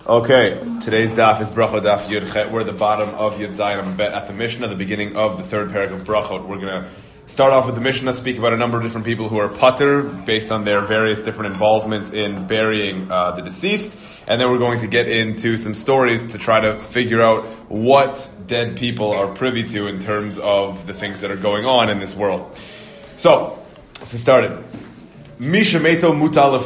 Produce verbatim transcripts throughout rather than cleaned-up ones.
Okay, today's daf is Brachot Daf Yud Chet. We're at the bottom of Yud Zayin. I'm at the Mishnah, the beginning of the third parak of Brachot. We're going to start off with the Mishnah, speak about a number of different people who are pater based on their various different involvements in burying uh, the deceased, and then we're going to get into some stories to try to figure out what dead people are privy to in terms of the things that are going on in this world. So, let's get started. Someone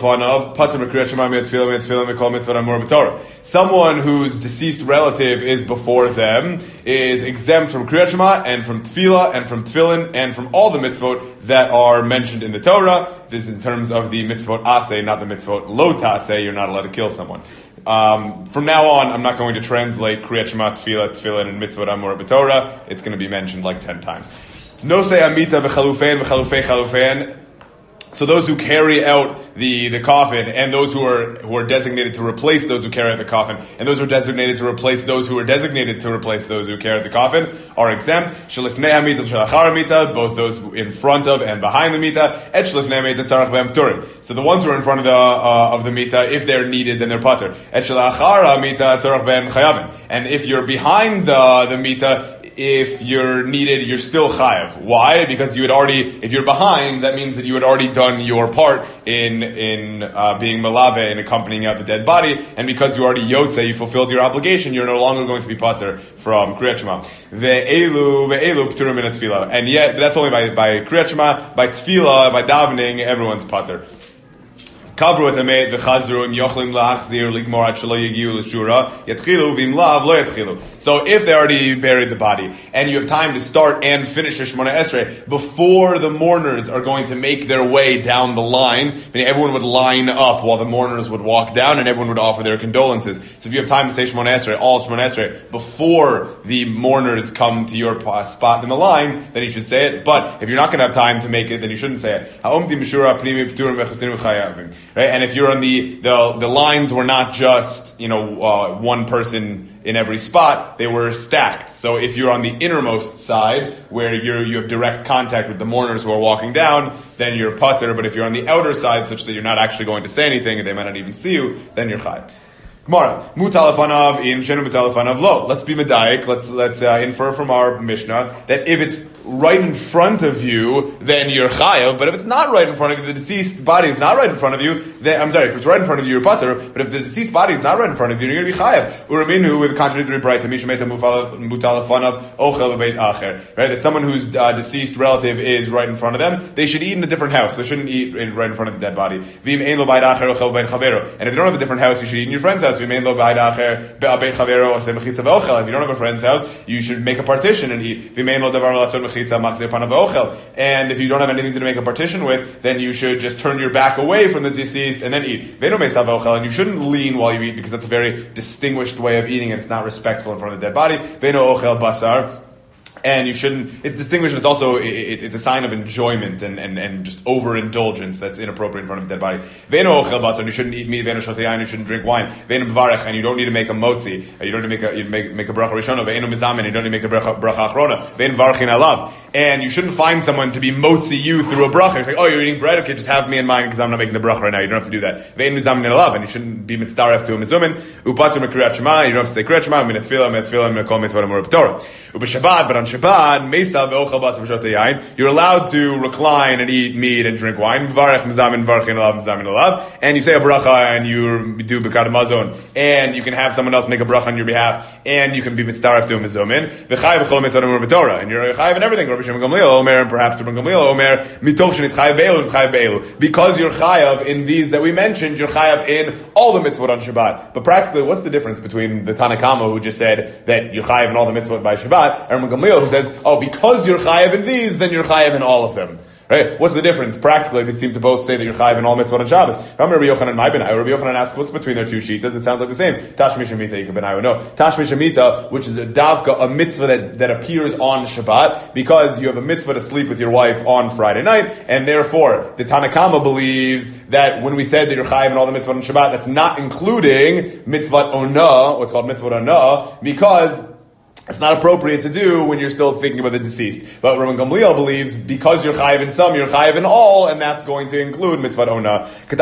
whose deceased relative is before them is exempt from Kriyat Shema and from Tefillah and from Tefillin and from all the mitzvot that are mentioned in the Torah. This is in terms of the mitzvot aseh, not the mitzvot lo taseh. You're not allowed to kill someone. Um, from now on, I'm not going to translate Kriyat Shema, Tefillah, Tefillin, and mitzvot amor b'Torah. It's going to be mentioned like ten times. Nosei amita v'chalufein v'chalufei chalufein. So those who carry out the, the coffin, and those who are who are designated to replace those who carry out the coffin, and those who are designated to replace those who are designated to replace those who carry out the coffin, are exempt. Shelifnei hamita v'shelachar hamita, both those in front of and behind the mita. Et shelifnei hamita tzarach b'hem pturim. So the ones who are in front of the uh, of the mita, if they're needed, then they're pater. Et shelachar hamita tzarach b'hem chayavim. And if you're behind the the mita, if you're needed, you're still chayav. Why? Because you had already, if you're behind, that means that you had already done your part in in uh, being malave and accompanying out the dead body, and because you already yotze, you fulfilled your obligation, you're no longer going to be pater from Kriyat Shema. Ve'elu, ve'elu p'turim min tefillah. And yet, that's only by, by Kriyat Shema, by tefillah, by davening, everyone's pater. Kavru et hamet v'chazru im yochlim la'achzir ligmor ad shelo yegiu l'shura yatchilu v'im lav lo yatchilu. So if they already buried the body and you have time to start and finish the Shemona Esrei before the mourners are going to make their way down the line, meaning everyone would line up while the mourners would walk down and everyone would offer their condolences. So if you have time to say Shemona Esrei, all Shemona Esrei before the mourners come to your spot in the line, then you should say it. But if you're not going to have time to make it, then you shouldn't say it. Right? And if you're on the, the, the lines were not just, you know, uh, one person in every spot, they were stacked. So if you're on the innermost side, where you're, you have direct contact with the mourners who are walking down, then you're pater. But if you're on the outer side, such that you're not actually going to say anything, and they might not even see you, then you're chai. Gemara, mutalafanav in shenu mutalafanav lo. Let's be medayik. Let's let's uh, infer from our Mishnah that if it's right in front of you, then you're chayav. But if it's not right in front of you, the deceased body is not right in front of you. Then I'm sorry, if it's right in front of you, you're pater. But if the deceased body is not right in front of you, you're going to be chayav. Uraminu with contradictory bright to mishameta mutalafanav ochel beit acher. Right, that someone whose uh, deceased relative is right in front of them, they should eat in a different house. They shouldn't eat in, right in front of the dead body. Vim ein lo beit acher ochel beit chavero. And if you don't have a different house, you should eat in your friend's house. If you don't have a friend's house, you should make a partition and eat. And if you don't have anything to make a partition with, then you should just turn your back away from the deceased and then eat. And you shouldn't lean while you eat, because that's a very distinguished way of eating and it's not respectful in front of the dead body. And you shouldn't, it's distinguished, it's also, it, it, it's a sign of enjoyment and, and, and just overindulgence that's inappropriate in front of a dead body. Veno ochel basar, you shouldn't eat meat, veno shoteyayin, you shouldn't drink wine. Veno b'varech, and you don't need to make a motzi, you don't need to make a, you make, make a bracha rishona. Veno mizamen, you don't need to make a bracha, bracha achrona. Veno varchin alav. And you shouldn't find someone to be motzi you through a bracha. You're like, oh, you're eating bread? Okay, just have me in mind because I'm not making the bracha right now. You don't have to do that. Veno mizamen alav, and you shouldn't be mitzdaref to a mizumin. Upatu mekriyat shema, you don't have to say kriyat shema, min tefillah, min tefillah, min kol mitzvot amor b'Torah. Ub'shabbat, but on Shabbat, you're allowed to recline and eat meat and drink wine. And you say a bracha and you do Birkat Hamazon, and you can have someone else make a bracha on your behalf, and you can be mitzdaref to a mizumin. And you're chayav in everything. Rabbi Shimon Gamliel Omer, and perhaps Rabbi Gamliel Omer, because you're chayav in these that we mentioned, you're chayav in all the mitzvot on Shabbat. But practically, what's the difference between the Tanna Kama who just said that you're chayav in all the mitzvot by Shabbat, and Rabbi Gamliel who says, oh, because you're chayav in these, then you're chayav in all of them. Right? What's the difference? Practically, they seem to both say that you're chayav in all mitzvot on Shabbos. Remember Rabbi Yochanan my benai. Rabbi Yochanan asks, what's between their two shitas? It sounds like the same. Tashmi Shemitah, you can benai. No. Tashmi Shemitah, which is a davka, a mitzvah that, that appears on Shabbat, because you have a mitzvah to sleep with your wife on Friday night, and therefore, the Tanna Kama believes that when we said that you're chayav in all the mitzvot on Shabbat, that's not including mitzvot onah, what's called mitzvot onah, because It's not appropriate to do when you're still thinking about the deceased. But Rabban Gamliel believes because you're chayiv in some, you're chayiv in all, and that's going to include mitzvah ona.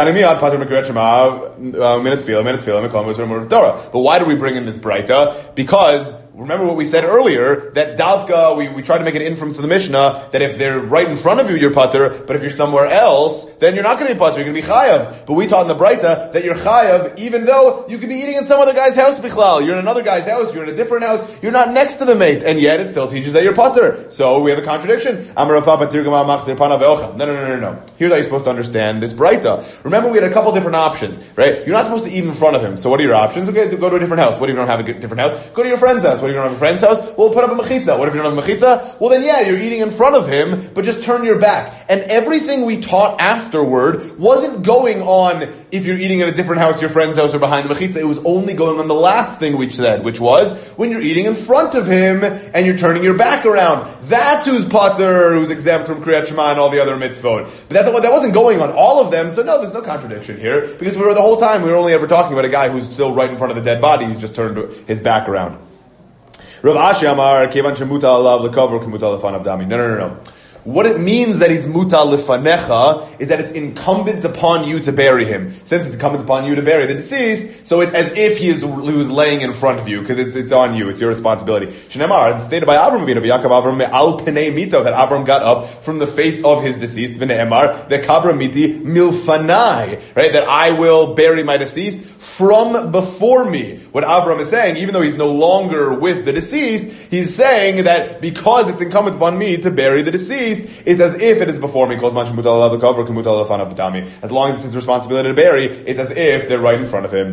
But why do we bring in this braita? Because remember what we said earlier, that davka, we, we try to make an inference to the Mishnah, that if they're right in front of you, you're pater, but if you're somewhere else, then you're not going to be pater, you're going to be chayav. But we taught in the Braita that you're chayav, even though you could be eating in some other guy's house, bichlal. You're in another guy's house, you're in a different house, you're not next to the mate, and yet it still teaches that you're pater. So we have a contradiction. No, no, no, no, no. Here's how you're supposed to understand this Braita. Remember, we had a couple different options, right? You're not supposed to eat in front of him. So what are your options? Okay, go to a different house. What if you don't have a different house? Go to your friend's house. What if you don't have a friend's house? Well, put up a mechitza. What if you don't have a mechitza? Well, then yeah, you're eating in front of him, but just turn your back. And everything we taught afterward wasn't going on if you're eating in a different house, your friend's house, or behind the mechitza. It was only going on the last thing we said, which was when you're eating in front of him and you're turning your back around. That's who's pater, who's exempt from Kriyat Shema and all the other mitzvot. But that's, that wasn't going on all of them, so no, there's no contradiction here, because we were the whole time, we were only ever talking about a guy who's still right in front of the dead body, he's just turned his back around. Rav Ashi Amar, Kevan shemuta alav lekavar kemuta lefanav dami. No, no, no, no. What it means that he's muta lefanecha is that it's incumbent upon you to bury him. Since it's incumbent upon you to bury the deceased, so it's as if he, is, he was laying in front of you, because it's, it's on you, it's your responsibility. Shnemar, it's stated by Avram Avinu, Yaakov Avram al penei mito, that Avram got up from the face of his deceased, v'ne'emar, v'kabra miti milfanai, right, that I will bury my deceased from before me. What Avram is saying, even though he's no longer with the deceased, he's saying that because it's incumbent upon me to bury the deceased, it's as if it is before me. As long as it's his responsibility to bury, it's as if they're right in front of him.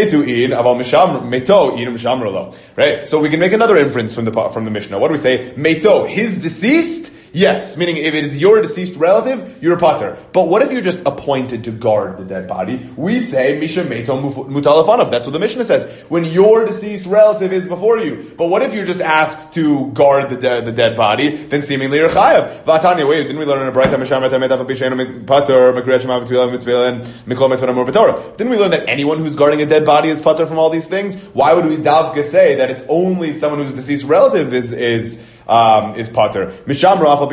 Right? So we can make another inference from the from the Mishnah. What do we say? Meto, his deceased? Yes, meaning if it is your deceased relative, you're a pater. But what if you're just appointed to guard the dead body? We say, Misha Meto Mutalafanav. That's what the Mishnah says. When your deceased relative is before you. But what if you're just asked to guard the, de- the dead body? Then seemingly you're chayav. Vatanya, wait, didn't we learn in a Braita, Didn't we learn that anyone who's guarding a dead body is pater from all these things? Why would we davka say that it's only someone who's a deceased relative is is um, is pater? No,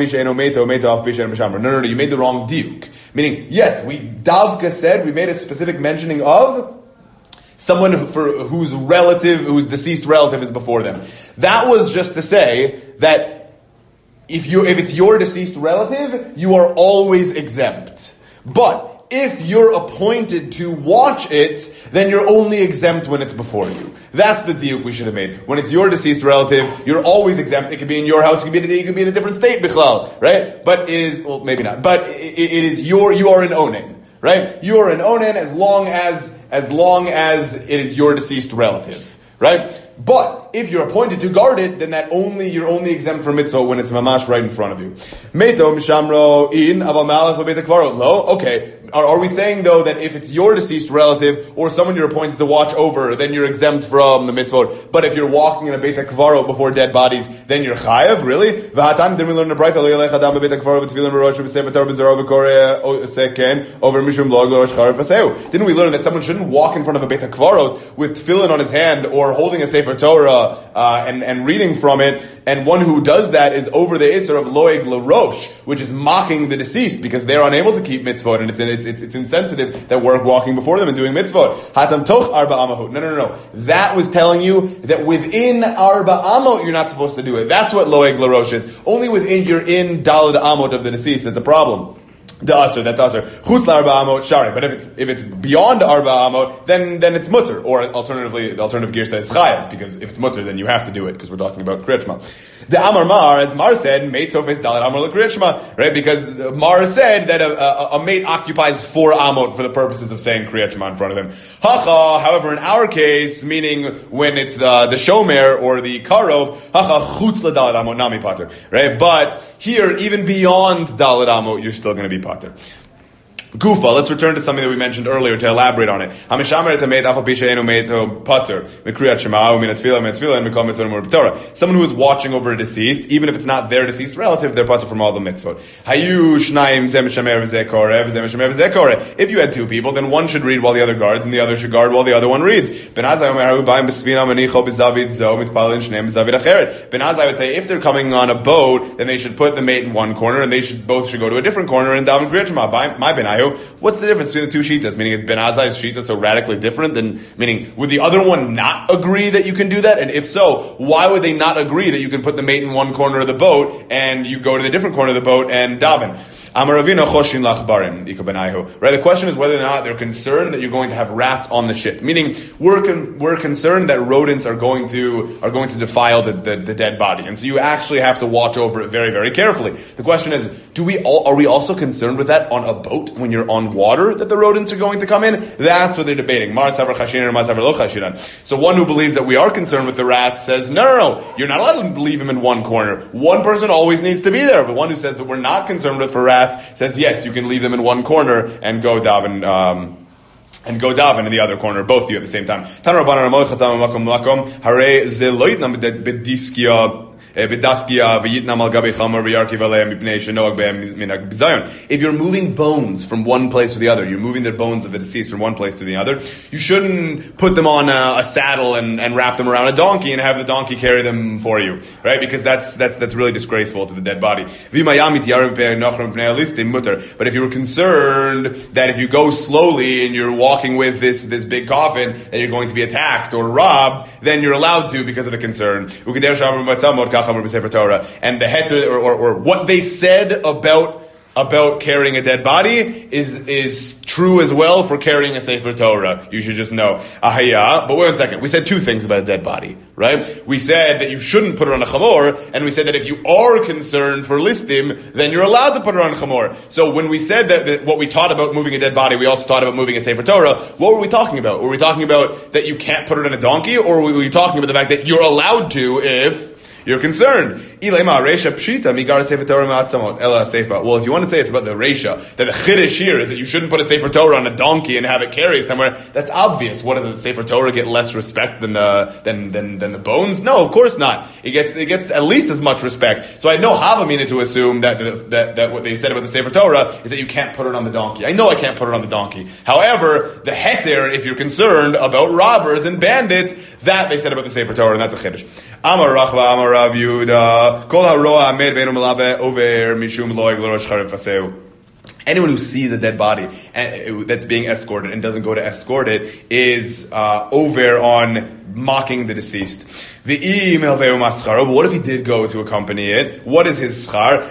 no, no, you made the wrong diuk. Meaning, yes, we davka said, we made a specific mentioning of someone who, for, whose relative, whose deceased relative is before them. That was just to say that if you, if it's your deceased relative, you are always exempt. But if you're appointed to watch it, then you're only exempt when it's before you. That's the diuk we should have made. When it's your deceased relative, you're always exempt. It could be in your house, it could be in a, it could be in a different state, bichlal, right? But it is, well, maybe not. But it, it is your, you are an onen, right? You are an onen as long as, as long as it is your deceased relative, right? But if you're appointed to guard it, then that only you're only exempt from mitzvah when it's mamash right in front of you. Meto mishamro in aval malach b'beit hakvarot lo. Okay, are, are we saying though that if it's your deceased relative or someone you're appointed to watch over, then you're exempt from the mitzvah? But if you're walking in a beit hakvarot before dead bodies, then you're chayav? Really? V'hatan didn't we learn the Braita lo yelech adam b'beit hakvarot v'tefilin b'rosh v'sefer Torah b'zaro v'koreh seken over mishum log l'rosh charif aseu? Didn't we learn that someone shouldn't walk in front of a beit hakvarot with tefillin on his hand or holding a sefer Torah uh, and, and reading from it, and one who does that is over the Isser of Loeg LaRosh, which is mocking the deceased because they're unable to keep mitzvot, and it's, it's, it's, it's insensitive that we're walking before them and doing mitzvot. Hatam toch arba amahot. No, no, no, no. That was telling you that within arba amot you're not supposed to do it. That's what Loeg LaRosh is. Only within, you're in dalad amot of the deceased, it's a problem. The asr, that's asr. Chutz l'arba amot shari. But if it's if it's beyond arba amot, then then it's mutter. Or alternatively, the alternative gear says chayav, because if it's mutter, then you have to do it because we're talking about kriyat shema. The Amar Mar, as Mar said, mate tofes dalet amar l'kriyat shema, right? Because Mar said that a, a, a mate occupies four amot for the purposes of saying kriyat shema in front of him. Hacha, however, in our case, meaning when it's the the shomer or the karov, hacha chutz l'dalet amot nami pater, right? But here, even beyond dalet amot, you're still going to be pater. Gufa, let's return to something that we mentioned earlier to elaborate on it. Someone who is watching over a deceased, even if it's not their deceased relative, they're patur from all the mitzvot. If you had two people, then one should read while the other guards, and the other should guard while the other one reads. Ben Azai would say, if they're coming on a boat, then they should put the mate in one corner, and they should both should go to a different corner and daven Kriyat Shema. My Ben Ayu, what's the difference between the two shitas? Meaning, is Ben Azai's shita so radically different than? Meaning, would the other one not agree that you can do that? And if so, why would they not agree that you can put the mate in one corner of the boat and you go to the different corner of the boat and daven? Right, the question is whether or not they're concerned that you're going to have rats on the ship. Meaning, we're con- we're concerned that rodents are going to are going to defile the, the, the dead body, and so you actually have to watch over it very, very carefully. The question is, do we all are we also concerned with that on a boat when you're on water that the rodents are going to come in? That's what they're debating. So one who believes that we are concerned with the rats says, no, no, no, you're not allowed to leave them in one corner. One person always needs to be there. But one who says that we're not concerned with for rats says, yes, you can leave them in one corner and go daven, um, and go daven in the other corner, both of you at the same time. If you're moving bones from one place to the other, you're moving the bones of the deceased from one place to the other, you shouldn't put them on a, a saddle and, and wrap them around a donkey and have the donkey carry them for you, right? Because that's that's that's really disgraceful to the dead body. But if you were concerned that if you go slowly and you're walking with this, this big coffin, that you're going to be attacked or robbed, then you're allowed to because of the concern. And the heter, or, or, or what they said about about carrying a dead body is is true as well for carrying a Sefer Torah. You should just know. Ahaya. But wait a second. We said two things about a dead body, right? We said that you shouldn't put it on a chamor, and we said that if you are concerned for listim, then you're allowed to put it on a chamor. So when we said that, that what we taught about moving a dead body, we also taught about moving a Sefer Torah. What were we talking about? Were we talking about that you can't put it on a donkey, or were we talking about the fact that you're allowed to if you're concerned? Well, if you want to say it's about the Resha, that the Chiddush here is that you shouldn't put a Sefer Torah on a donkey and have it carry somewhere, that's obvious. What, does the Sefer Torah get less respect than the than, than, than the bones? No, of course not. It gets it gets at least as much respect. So I know Havamina to assume that, that that what they said about the Sefer Torah is that you can't put it on the donkey. I know I can't put it on the donkey. However, the heter, if you're concerned about robbers and bandits, that they said about the Sefer Torah, and that's a Chiddush. Amar Rachva, Amar Rav Yehuda, Kol haroa amed ve'enu melabe over mishum loig l'rosh charev faseu. Anyone who sees a dead body and, that's being escorted and doesn't go to escort it is uh, over on mocking the deceased. The email mascharo. But what if he did go to accompany it? What is his schar?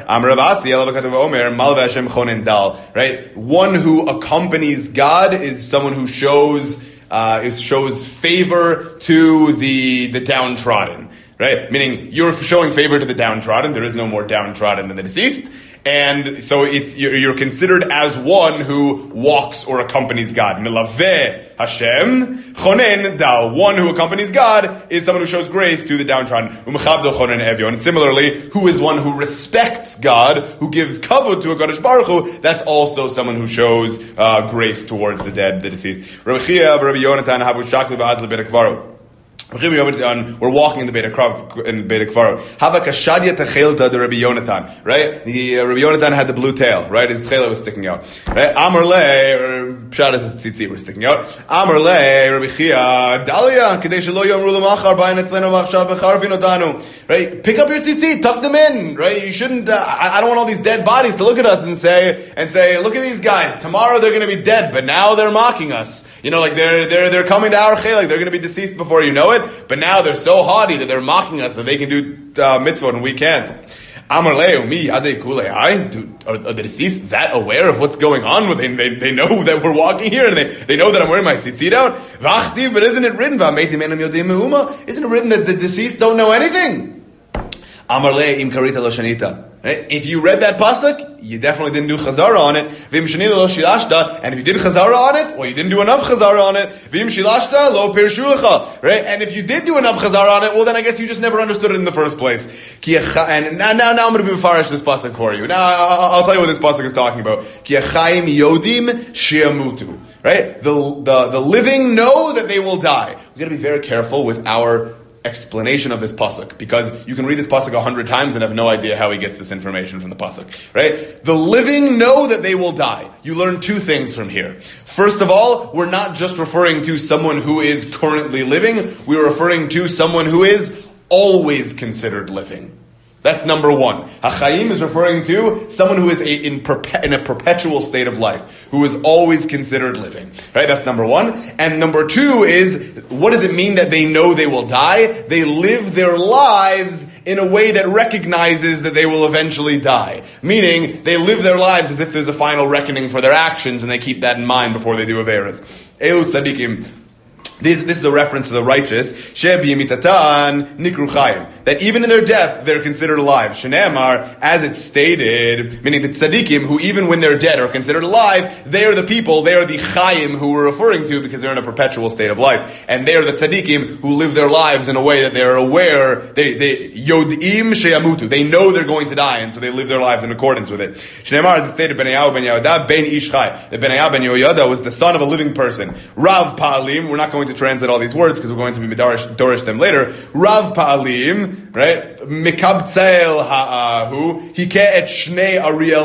Right? One who accompanies God is someone who shows uh, is shows favor to the the downtrodden. Right? Meaning you're showing favor to the downtrodden. There is no more downtrodden than the deceased. And so it's you're, you're considered as one who walks or accompanies God. Milaveh Hashem, chonen dal. One who accompanies God is someone who shows grace to the downtrodden. Umechabdo chonen evyo. And similarly, who is one who respects God, who gives kavod to a Kadosh Baruch Hu, that's also someone who shows uh, grace towards the dead, the deceased. Rabbi Chia, Rabbi Yonatan, havu shakli v'azli b'rekvaro. We're walking in the Beit HaKvaro, in Beit HaKvaro. Hava kashadia techelta de Rabbi Yonatan, right? The uh, Rabbi Yonatan had the blue tail, right? His tail was sticking out, right? Amar le, or pshadas tzitzit were sticking out. Amar le, Rabbi Chia, Dalia, kadei shelo yomru l'machar bayin etzlenu v'achshav b'charvin odanu, right? Pick up your tzitzit, tuck them in, right? You shouldn't. Uh, I, I don't want all these dead bodies to look at us and say and say, look at these guys. Tomorrow they're going to be dead, but now they're mocking us. You know, like they're they're they're coming to our chelik. They're going to be deceased before you know it. But now they're so haughty that they're mocking us that they can do uh, mitzvot and we can't. Amar leu mi yadei kulei. Are the deceased that aware of what's going on? They, they, they know that we're walking here and they, they know that I'm wearing my tzitzit out. V'achtiv, but isn't it written? Isn't it written that the deceased don't know anything? Amar le im karita lo shanita. Right? If you read that pasuk, you definitely didn't do chazara on it. Vim shanita lo shilashta, and if you did chazara on it, well, you didn't do enough chazara on it. Vim shilashta lo pirshulecha. Right? And if you did do enough chazara on it, well, then I guess you just never understood it in the first place. And now, now, now I'm going to be mefarish this pasuk for you. Now, I'll, I'll tell you what this pasuk is talking about. Ki achayim yodim sheyamutu. Right? The, the, the living know that they will die. We've got to be very careful with our explanation of this pasuk, because you can read this pasuk a hundred times and have no idea how he gets this information from the pasuk. Right? The living know that they will die. You learn two things from here. First of all, we're not just referring to someone who is currently living, we're referring to someone who is always considered living. That's number one. Hachayim is referring to someone who is a, in, perpe- in a perpetual state of life, who is always considered living. Right? That's number one. And number two is, what does it mean that they know they will die? They live their lives in a way that recognizes that they will eventually die. Meaning, they live their lives as if there's a final reckoning for their actions, and they keep that in mind before they do Averas. Elu tzadikim. This, this is a reference to the righteous. She'biyimitatan nikru chayim. That even in their death, they're considered alive. Shene'emar, as it's stated, meaning the tzaddikim, who even when they're dead are considered alive, they are the people, they are the chayim who we're referring to because they're in a perpetual state of life. And they are the tzaddikim who live their lives in a way that they are aware, they, they, yod'im she'yamutu. They know they're going to die, and so they live their lives in accordance with it. Shene'emar, as it stated, Benayahu ben Yehoyada, ben ish chay. That Benayahu ben Yehoyada was the son of a living person. Rav Pa'alim, we're not going to translate all these words because we're going to be midarish dorish them later. Rav Pa'alim, right? Mikabtzel ha'ahu, hike et shnei Ariel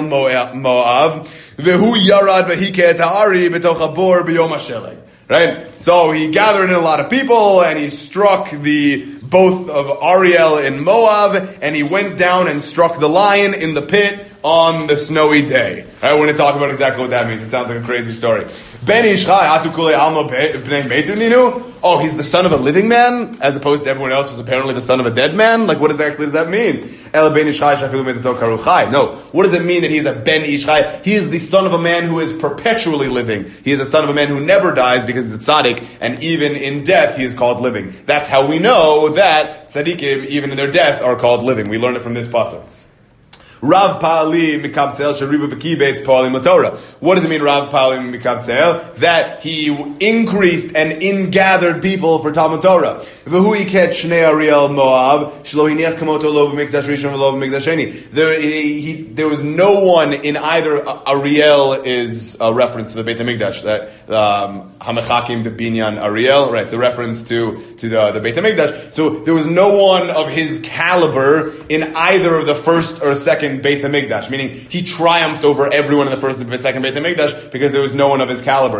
Moav, vehu yarad vehike et ha'ari betoch habor b'yom ha'sheleg. Right? So he gathered in a lot of people and he struck the both of Ariel and Moab, and he went down and struck the lion in the pit on the snowy day. Right? We're going to talk about exactly what that means. It sounds like a crazy story. Ben Ishchai, Atu Kule Alma Bnei Metu Ninu. Oh, he's the son of a living man, as opposed to everyone else who's apparently the son of a dead man? Like, what exactly does that mean? El Ben Ishchai Shafilu Metato Karuchai. No. What does it mean that he's a Ben Ishchai? He is the son of a man who is perpetually living. He is the son of a man who never dies because he's a tzaddik, and even in death he is called living. That's how we know that tzaddikim, even in their death, are called living. We learn it from this pasuk. Rav Pa'ali mikabtzel shariba v'kibetz pa'alim l'Torah. What does it mean, Rav Pa'ali mikabtzel? That he increased and ingathered people for Talmud Torah. V'hu iket shnei Ariel Moab shlo hiniach kamoto lo b'mikdash rishon v'lo b'mikdash sheni. There, he, he, there was no one in either. Ariel is a reference to the Beit HaMikdash. That um, Hamechakim b'binyan Ariel, right? It's a reference to to the, the Beit HaMikdash. So there was no one of his caliber in either of the first or second Beit HaMikdash, meaning he triumphed over everyone in the first and second Beit HaMikdash because there was no one of his caliber.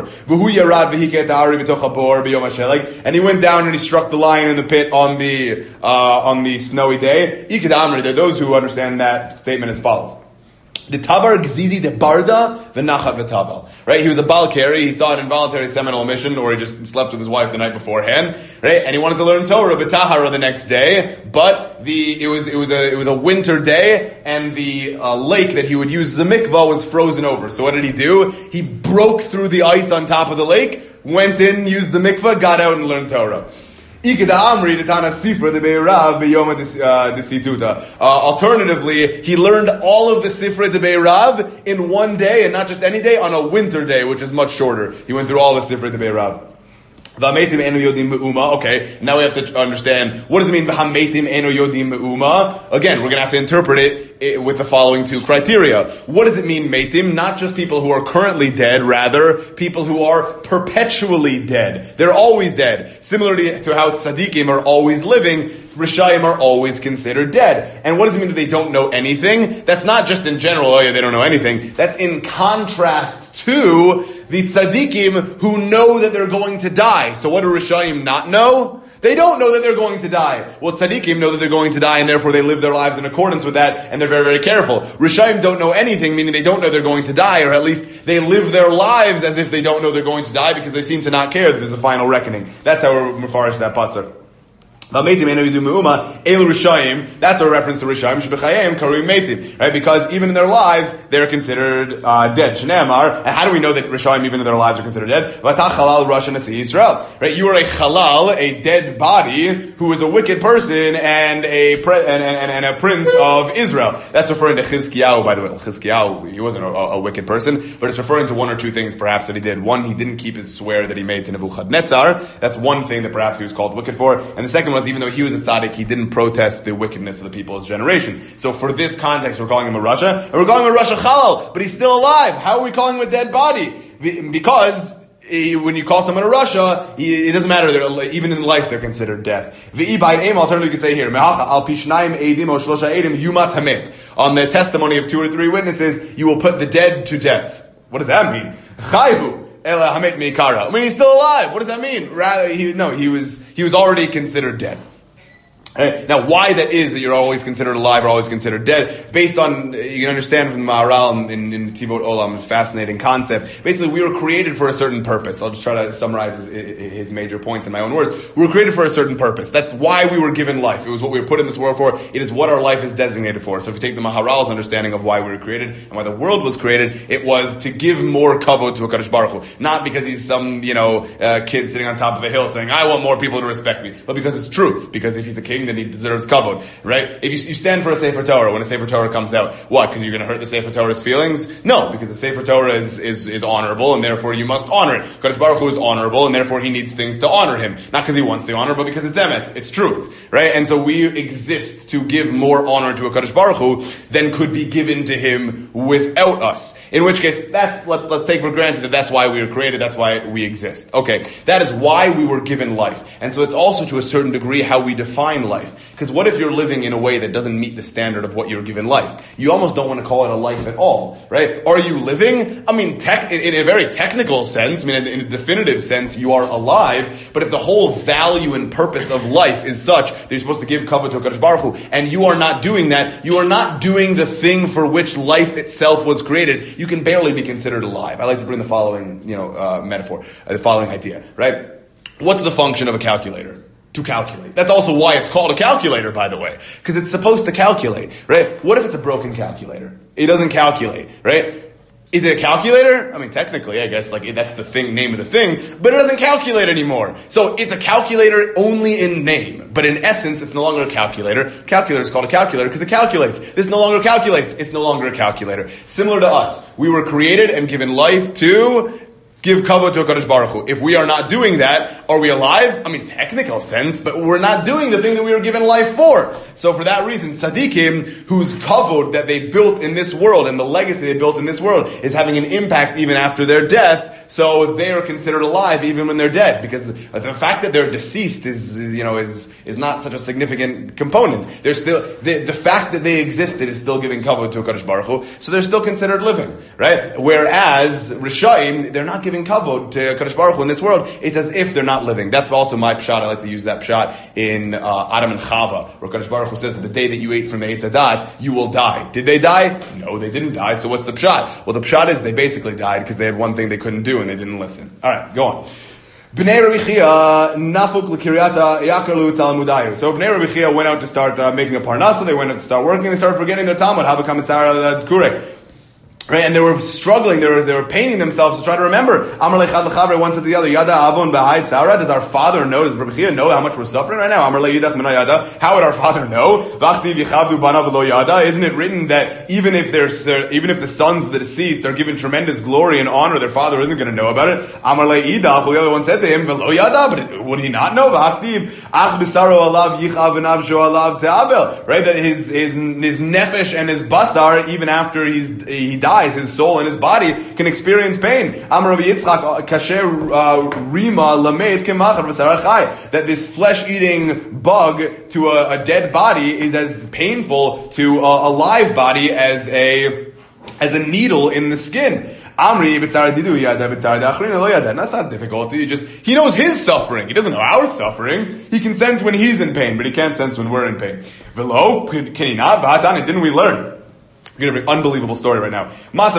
And he went down and he struck the lion in the pit on the uh, on the snowy day. There are those who understand that statement as follows. The Tavar Gzizi de Barda, the Nachat V'Taval. Right? He was a Balkari, he saw an involuntary seminal emission, or he just slept with his wife the night beforehand, right? And he wanted to learn Torah B'Tahara the next day, but the, it was, it was a, it was a winter day, and the uh, lake that he would use as a mikvah was frozen over. So what did he do? He broke through the ice on top of the lake, went in, used the mikvah, got out and learned Torah. Alternatively, he learned all of the Sifra de Be'erav in one day, and not just any day, on a winter day, which is much shorter. He went through all the Sifra de Be'erav. Okay, now we have to understand, what does it mean, V'hametim eno yodim me'uma? Again, we're going to have to interpret it with the following two criteria. What does it mean, metim? Not just people who are currently dead, rather, people who are perpetually dead. They're always dead. Similarly to how tzaddikim are always living, Rishayim are always considered dead. And what does it mean that they don't know anything? That's not just in general, oh yeah, they don't know anything. That's in contrast to the tzaddikim who know that they're going to die. So what do Rishayim not know? They don't know that they're going to die. Well, tzaddikim know that they're going to die, and therefore they live their lives in accordance with that, and they're very, very careful. Rishayim don't know anything, meaning they don't know they're going to die, or at least they live their lives as if they don't know they're going to die, because they seem to not care that there's a final reckoning. That's how we're mefarish that pasuk. That's a reference to Rishayim Shebechayim Karim Meitim, right? Because even in their lives, they're considered uh, dead. Shneamar, and how do we know that Rishayim even in their lives are considered dead? V'atah Chalal Rosh Nasi Yisrael, right? You are a Chalal, a dead body, who is a wicked person and a pre- and, and, and a prince of Israel. That's referring to Chizkiyahu, by the way. Chizkiyahu, he wasn't a, a wicked person, but it's referring to one or two things perhaps that he did. One, he didn't keep his swear that he made to Nebuchadnezzar. That's one thing that perhaps he was called wicked for. And the second one, even though he was a tzaddik, he didn't protest the wickedness of the people of his generation. So for this context, we're calling him a Rasha, and we're calling him a Rasha Chalal, but he's still alive. How are we calling him a dead body? Because he, when you call someone a Rasha, he, it doesn't matter. They're, even in life, they're considered death. Alternatively, you could say here, on the testimony of two or three witnesses, you will put the dead to death. What does that mean? Chayvu. I mean, he's still alive. What does that mean? Rather, he, no, he was he was already considered dead. Right. Now, why that is that you're always considered alive or always considered dead, based on, you can understand from the Maharal in, in, in Tivot Olam, a fascinating concept. Basically, we were created for a certain purpose. I'll just try to summarize his, his major points in my own words. We were created for a certain purpose. That's why we were given life. It was what we were put in this world for. It is what our life is designated for. So if you take the Maharal's understanding of why we were created and why the world was created, it was to give more kavod to HaKadosh Baruch Hu. Not because he's some, you know, uh, kid sitting on top of a hill saying, I want more people to respect me. But because it's truth. Because if he's a king, then he deserves kavod, right? If you, you stand for a Sefer Torah, when a Sefer Torah comes out, what? Because you're going to hurt the Sefer Torah's feelings? No, because the Sefer Torah is, is, is honorable, and therefore you must honor it. Kadosh Baruch Hu is honorable, and therefore he needs things to honor him. Not because he wants the honor, but because it's emet, it's truth, right? And so we exist to give more honor to a Kadosh Baruch Hu than could be given to him without us. In which case, that's, let's, let's take for granted that that's why we were created, that's why we exist. Okay, that is why we were given life. And so it's also to a certain degree how we define life. Because what if you're living in a way that doesn't meet the standard of what you're given life? You almost don't want to call it a life at all, right? Are you living? I mean, tech, in, in a very technical sense, I mean, in, in a definitive sense, you are alive, but if the whole value and purpose of life is such that you're supposed to give kavod to HaKadosh Baruch Hu, and you are not doing that, you are not doing the thing for which life itself was created, you can barely be considered alive. I like to bring the following, you know, uh, metaphor, uh, the following idea, right? What's the function of a calculator? To calculate. That's also why it's called a calculator, by the way. Because it's supposed to calculate, right? What if it's a broken calculator? It doesn't calculate, right? Is it a calculator? I mean, technically, I guess, like, that's the thing, name of the thing, but it doesn't calculate anymore. So it's a calculator only in name, but in essence, it's no longer a calculator. Calculator is called a calculator because it calculates. This no longer calculates. It's no longer a calculator. Similar to us. We were created and given life to give kavod to HaKadosh Baruch Hu. If we are not doing that, are we alive? I mean, technical sense, but we're not doing the thing that we were given life for. So for that reason, tzaddikim, whose kavod that they built in this world and the legacy they built in this world is having an impact even after their death, so they are considered alive even when they're dead. Because the fact that they're deceased is, is you know, is, is not such a significant component. They're still, the, the fact that they existed is still giving kavod to HaKadosh Baruch Hu, so they're still considered living, right? Whereas Rishayim, they're not giving kavod to Kadosh Baruch Hu in this world. It's as if they're not living. That's also my pshat. I like to use that pshat in uh, Adam and Chava, where Kadosh Baruch Hu says that the day that you ate from the Eitz Hadat, you will die. Did they die? No, they didn't die. So what's the pshat? Well, the pshat is they basically died because they had one thing they couldn't do and they didn't listen. All right, go on. Bnei Rabbi Chia nafuk l'kiryata yakarlu talmudayu. So Bnei Rabbi Chia went out to start uh, making a parnasa. They went out to start working. They started forgetting their Talmud. Havakam etzara d'kurei. Right, and they were struggling, they were they were paining themselves to try to remember. Amar lechad lechavre, one said to the other, Yada avon b'hayit tzara. Does our father know? Does Rabbi Chia know how much we're suffering right now? Amar leyidach mina yada. How would our father know? V'achtiv yichavdu banav lo yada. Isn't it written that even if there's even if the sons of the deceased are given tremendous glory and honor, their father isn't going to know about it? Amar leyidach. Well, the other one said to him, V'lo yada. But would he not know? V'achtiv ach b'saro alav yichav v'navsho alav te'avel. Right, that his his his nefesh and his basar, even after he's he dies, his soul and his body can experience pain. Amar Rabbi Yitzchak kasher rima lamed kemachar v'sarach chai. That this flesh-eating bug to a, a dead body is as painful to a, a live body as a as a needle in the skin. Amri b'tzara didu yada b'tzara da'achrin lo yada. That's not difficult. He just he knows his suffering. He doesn't know our suffering. He can sense when he's in pain, but he can't sense when we're in pain. V'lo, can he not? B'hatan, didn't we learn? We're going to bring an unbelievable story right now. So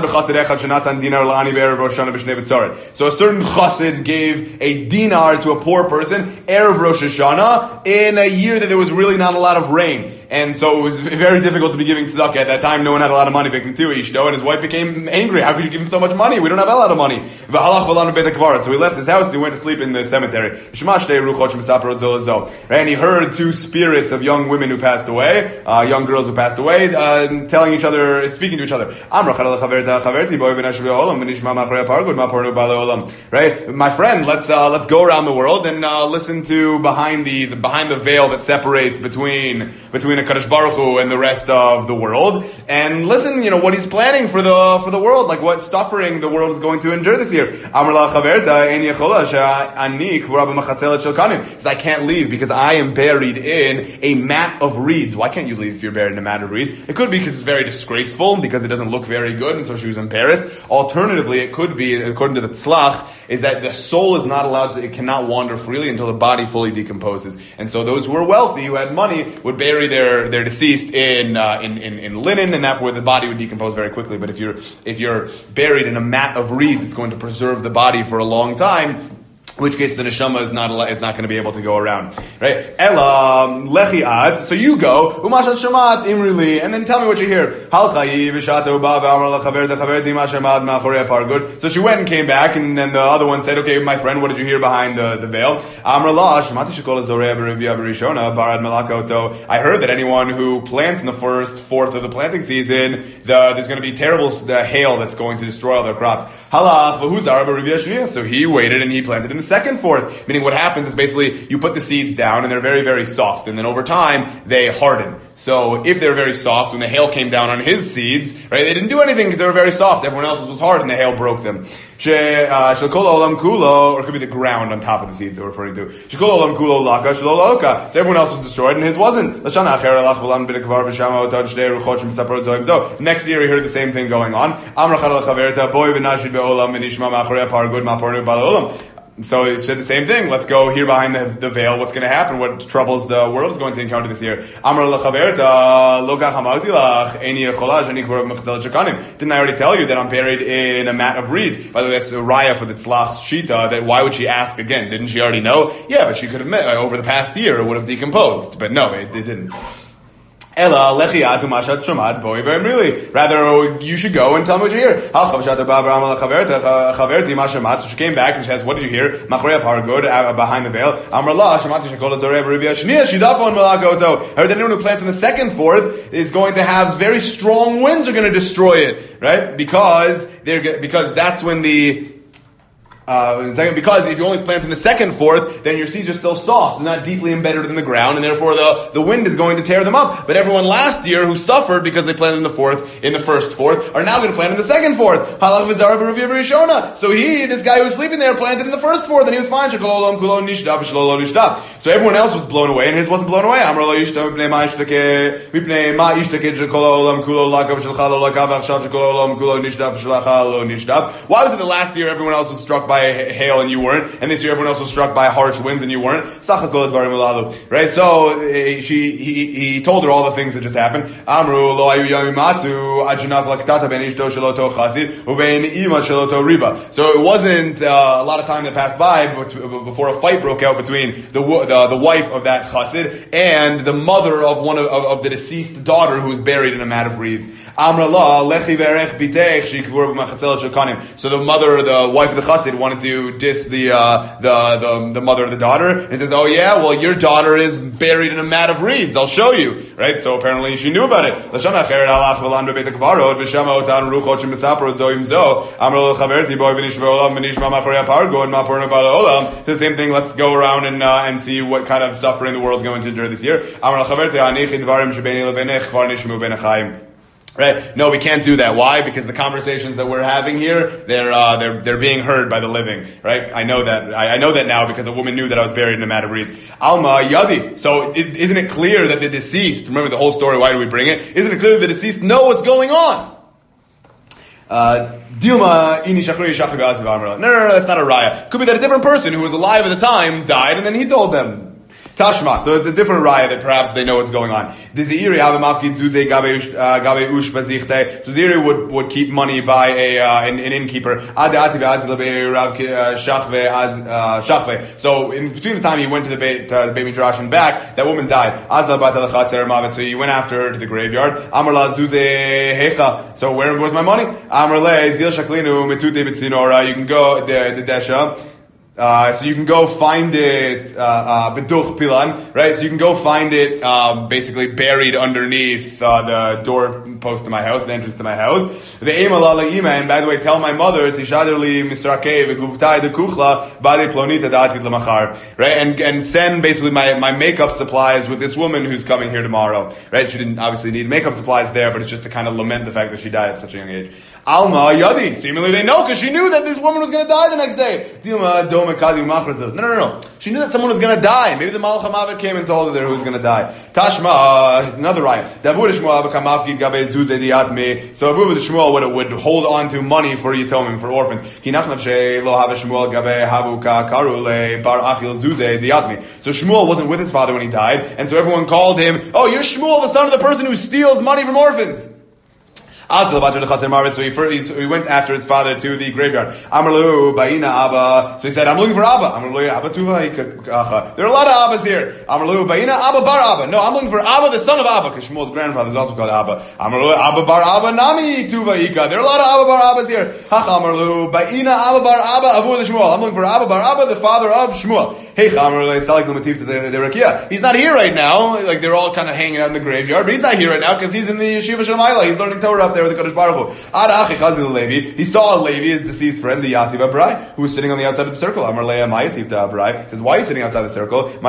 a certain chassid gave a dinar to a poor person, Erev Rosh Hashanah, in a year that there was really not a lot of rain. And so it was very difficult to be giving tzedakah. At that time, no one had a lot of money. Ishto, and his wife became angry. How could you give him so much money? We don't have a lot of money. So he left his house and he went to sleep in the cemetery. Right? And he heard two spirits of young women who passed away, uh, young girls who passed away, uh, telling each other, speaking to each other. Right? My friend, let's uh, let's go around the world and uh, listen to behind the, the behind the veil that separates between between a Kadosh Baruch Hu and the rest of the world, and listen, you know, what he's planning for the for the world, like what suffering the world is going to endure this year. Says, I can't leave because I am buried in a mat of reeds. Why can't you leave if you're buried in a mat of reeds? It could be because it's very disgraceful, because it doesn't look very good, and so she was embarrassed. Alternatively, it could be, according to the Tzlach, is that the soul is not allowed to, it cannot wander freely until the body fully decomposes. And so those who were wealthy, who had money, would bury their, their deceased in, uh, in, in, in linen, and therefore the body would decompose very quickly. But if you're, if you're buried in a mat of reeds, it's going to preserve the body for a long time. In which case the neshama is not is not going to be able to go around, right? Ela lechi ad. So you go umashat shamat imrili, and then tell me what you hear. Halchai v'shato ba v'amar lachaverta chaverti mashamad ma'achorei pargud. So she went and came back, and then the other one said, "Okay, my friend, what did you hear behind the, the veil?" Amar la shmati shekol zorei berivia berishona barad malakoto. I heard that anyone who plants in the first fourth of the planting season, the, there's going to be terrible the hail that's going to destroy all their crops. Halach v'huzar berivia shnia. So he waited and he planted in the second fourth, meaning what happens is basically you put the seeds down and they're very, very soft, and then over time they harden. So if they're very soft, when the hail came down on his seeds, right, they didn't do anything because they were very soft. Everyone else's was hard and the hail broke them. Or it could be the ground on top of the seeds they're referring to. So everyone else was destroyed and his wasn't. Next year he heard the same thing going on. So it said the same thing. Let's go here behind the, the veil. What's going to happen? What troubles the world is going to encounter this year? Didn't I already tell you that I'm buried in a mat of reeds? By the way, that's a raya for the tzlach shita. That why would she ask again? Didn't she already know? Yeah, but she could have met over the past year. It would have decomposed. But no, it, it didn't. Ella lechiat umashat shamad boi v'emrili. Rather, you should go and tell me what you hear. So she came back and she says, "What did you hear?" Machorei pargud, behind the veil. Amar la shamati shekol zorei berivia shnia shidafon malakoto. I heard that anyone who plants in the second fourth is going to have very strong winds are going to destroy it, right? Because they're because that's when the Uh, because if you only plant in the second fourth, then your seeds are still soft, they're not deeply embedded in the ground, and therefore the, the wind is going to tear them up. But everyone last year who suffered because they planted in the fourth, in the first fourth, are now going to plant in the second fourth. So he, this guy who was sleeping there, planted in the first fourth, and he was fine. So everyone else was blown away, and his wasn't blown away. Why was it the last year everyone else was struck by hail and you weren't, and this year everyone else was struck by harsh winds and you weren't? Right? So she, he, he told her all the things that just happened. So it wasn't uh, a lot of time that passed by before a fight broke out between the the, the wife of that chassid and the mother of one of, of, of the deceased daughter who was buried in a mat of reeds. So the mother, the wife of the chassid, wanted to diss the, uh, the, the, the mother of the daughter, and says, "Oh yeah, well your daughter is buried in a mat of reeds, I'll show you." Right? So apparently she knew about it. So the same thing, let's go around and, uh, and see what kind of suffering the world's going to endure this year. Right? No, we can't do that. Why? Because the conversations that we're having here, they're uh, they're they're being heard by the living. Right? I know that. I, I know that now because a woman knew that I was buried in a mat of reeds. Alma yadi. So it, isn't it clear that the deceased? Remember the whole story. Why do we bring it? Isn't it clear that the deceased know what's going on? Dilma ini shachri shachri b'aziv amra. No, no, no, that's not a raya. Could be that a different person who was alive at the time died, and then he told them. Tashma. So the different raya that perhaps they know what's going on. The Zeiri have a mafkid zuze gabe ush bazichte. So Zeiri would would keep money by a uh, an, an innkeeper. Ade ati ve'az lebe rav shachve az shachve. So in between the time he went to the Beit uh, the Beit Midrash and back, that woman died. Azal bat al-chatzer mavet. So he went after her to the graveyard. Amar la zuze hecha. So where was my money? Amar le zil shaklinu metute betzinora. You can go the the desha. Uh, so you can go find it, uh, uh, beduch pilan, right? So you can go find it, uh, basically buried underneath, uh, the doorpost to my house, the entrance to my house. The ema la ima, and by the way, tell my mother, tishaderli misrake v'guvtai de kuchla, bade plonita dati l'machar, right? And, and send basically my, my makeup supplies with this woman who's coming here tomorrow, right? She didn't obviously need makeup supplies there, but it's just to kind of lament the fact that she died at such a young age. Alma yadi, seemingly they know, because she knew that this woman was going to die the next day. Dilma do no, no, no. She knew that someone was going to die. Maybe the Malach HaMavet came and told her who was going to die. Tashma, uh, another raya. So Avuva Shmuel would, would hold on to money for Yitomim, for orphans. So Shmuel wasn't with his father when he died, and so everyone called him, oh, you're Shmuel, the son of the person who steals money from orphans. So he, first, he went after his father to the graveyard. Amrlu Baina Abba. So he said, I'm looking for Abba. Amrlu Abba Tuva. There are a lot of Abbas here. Amrlu Baina Abba Bar Abba. No, I'm looking for Abba, the son of Abba, because Shmuel's grandfather is also called Abba. Amrlu Abba Bar Abba Nami Tuva Ika. There are a lot of Abba Bar Abbas here. Hach Amrlu Baina Abba Bar Abba Avu Shmuel. I'm looking for Abba Bar Abba, the father of Shmuel. Hey Amrlu Salik Lamatif to the Rakia. He's not here right now. Like they're all kind of hanging out in the graveyard, but he's not here right now because he's in the Yeshiva Shemaila. He's learning Torah up there with the Kodesh Baruch Hu. He saw a Levi, his deceased friend, the Yativ Abrai, who was sitting on the outside of the circle. Amar le Mayativ Abrai. Says, why are you sitting outside the circle? Why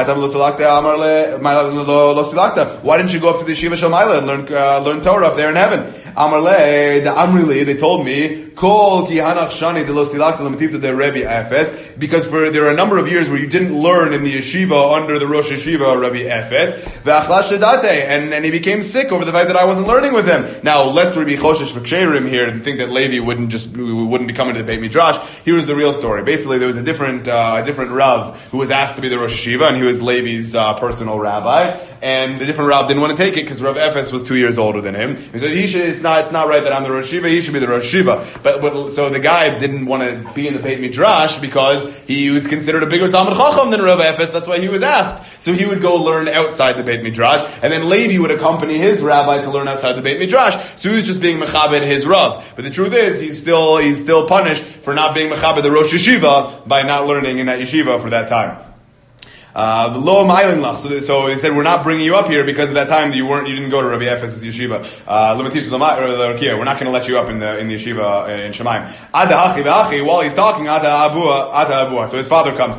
didn't you go up to the Yeshiva Shalmaila and learn uh, learn Torah up there in heaven? Amar le the Amrili, they told me, Kol ki hanach shani de lo silakta lemativ de Rebbe Efes, because for there are a number of years where you didn't learn in the yeshiva under the Rosh Yeshiva Rebbe Efes, ve'achlas shadate, and and he became sick over the fact that I wasn't learning with him. Now, lest we be choshesh v'ksherim here and think that Levi wouldn't just wouldn't be coming to the Beit Midrash. Here is the real story. Basically, there was a different uh, a different Rav who was asked to be the Rosh Yeshiva, and he was Levi's uh, personal rabbi. And the different Rav didn't want to take it because Rav Efes was two years older than him. He said he should. It's not. It's not right that I'm the Rosh Yeshiva. He should be the Rosh Yeshiva. But, but so the guy didn't want to be in the Beit Midrash because he was considered a bigger Talmud Chacham than Rav Efes. That's why he was asked. So he would go learn outside the Beit Midrash, and then Levi would accompany his rabbi to learn outside the Beit Midrash. So he was just being mechabed his Rav. But the truth is, he's still he's still punished for not being mechabed the Rosh Yeshiva by not learning in that yeshiva for that time. Uh, lo ma'ilin so, so he said, we're not bringing you up here because at that time you weren't, you didn't go to Rabbi Efes' yeshiva. Uh, we're not going to let you up in the in the yeshiva in Shemaim. While he's talking, so his father comes.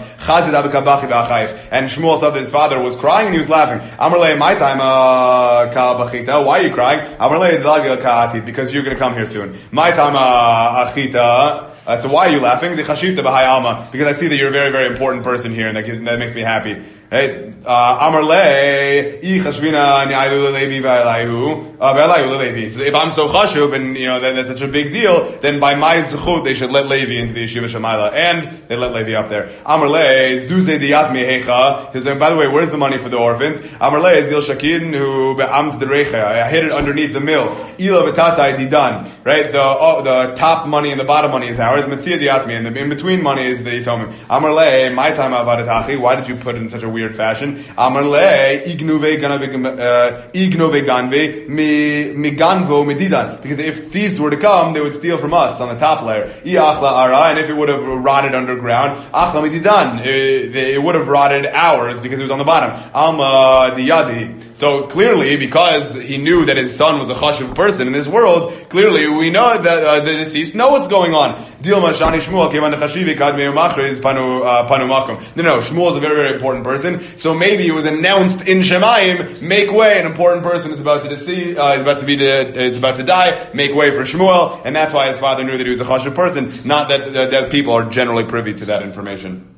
And Shmuel said that his father was crying and he was laughing. My time, why are you crying? Because you're going to come here soon. My time, achita. Uh, so why are you laughing? The chashivta b'hai alma, because I see that you're a very, very important person here, and that gives, that makes me happy. Right? Amar le I chashvina ni'aylu le'levi v'alayhu v'alayhu le'levi. So if I'm so chashuv and you know then that's such a big deal, then by my zechut they should let Levi into the yeshiva Shemaila, and they let Levi up there. Amar le zuze diyat mehecha. Because by the way, where's the money for the orphans? Amar le zil shakin hu be'amt derecha. I hid it underneath the mill. Ila v'tatai didan. Right? The oh, the top money and the bottom money is ours. Metzia diyat me, and the in between money is the yitomim. Amar le my time avadatachi. Why did you put it in such a weird fashion? Amar le ignove ganve ignove ganve mi ganvo medidan. Because if thieves were to come, they would steal from us on the top layer. Iachla ara, and if it would have rotted underground, achla medidan, it would have rotted ours because it was on the bottom. Alma diyadi. So clearly, because he knew that his son was a chashuv person in this world, clearly we know that uh, the deceased know what's going on. Dilma shani Shmuel kevan chashivi kad me'umachriz panu panu makom. No, no, Shmuel is a very, very important person. So maybe it was announced in Shemaim, make way, an important person is about to deceive, uh, is about to be de- is about to die, make way for Shmuel, and that's why his father knew that he was a chashuv person, not that, that, that people are generally privy to that information.